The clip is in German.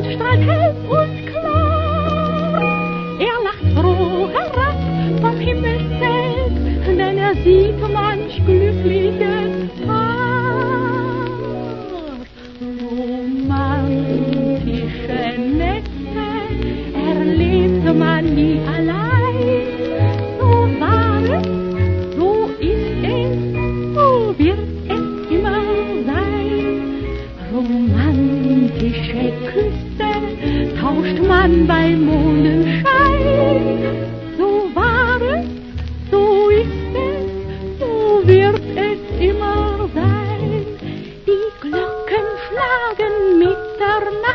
strahlt hell und klar. Er lacht froh herab vom Himmel selbst, denn er sieht manch glückliches Paar. Romantische Nächte erlebt man nie allein. So war es, so ist es, so wird es immer sein. Romantische Küsse tauscht man bei Mondenschein. So war es, so ist es, so wird es immer sein. Die Glocken schlagen Mitternacht.